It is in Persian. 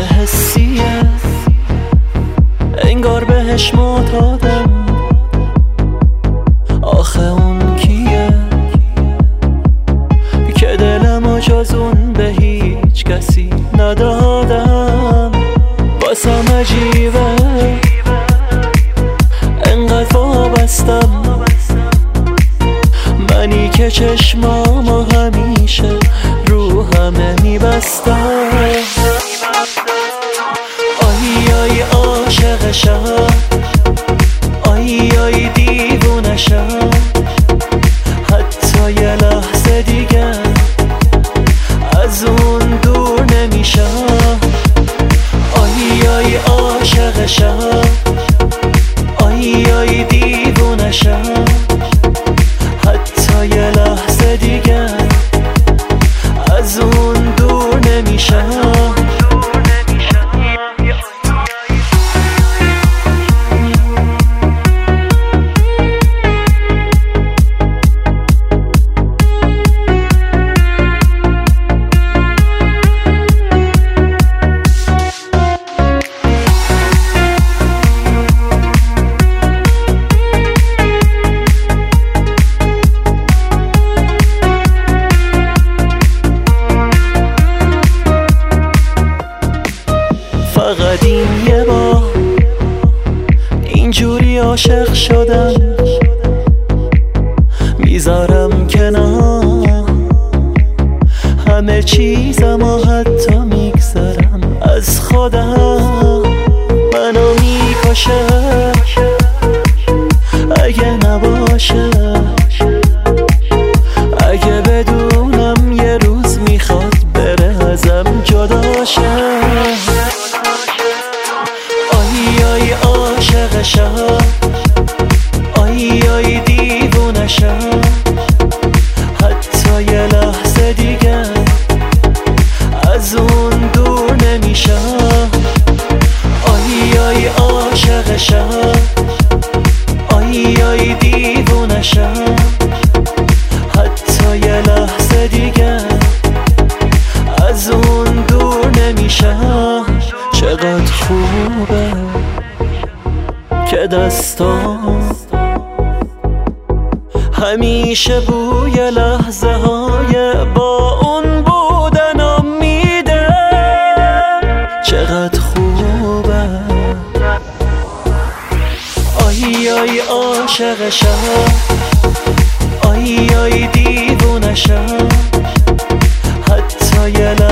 حسیه، انگار بهش معتادم. آخه اون کیه که دلمو جز اون به هیچ کسی ندادم؟ واسم عجیبه انقدر وابستم، منی که چشمامو همیشه رو همه میبستم. آی آی عاشقشم، آی آی دیوونشم، حتی یه لحظه دیگه از اون دور نمیشم. آی آی عاشقشم، آی آی دیوونشم، حتی یه لحظه دیگه از اون دور نمیشم. فقط این یه بار اینجوری عاشق شدم، میذارم کنار همه چیزم و حتی میگذرم از خودم. منو میکشه اگه نباشه، اگه بدونم یه روز میخواد بره ازم جدا شه. آی آی عاشقشم، آی آی دیوونشم، حتی یه لحظه دیگه از اون دور نمیشم. آی آی عاشقشم، آی آی دیوونشم، حتی یه لحظه دیگه از اون دور نمیشم. چقدر خوبه که دستام همیشه بوی لحظه های با اون بودنم میده. چقدر خوبه، آی آی عاشقشم، آی آی دیوونشم، حتی یه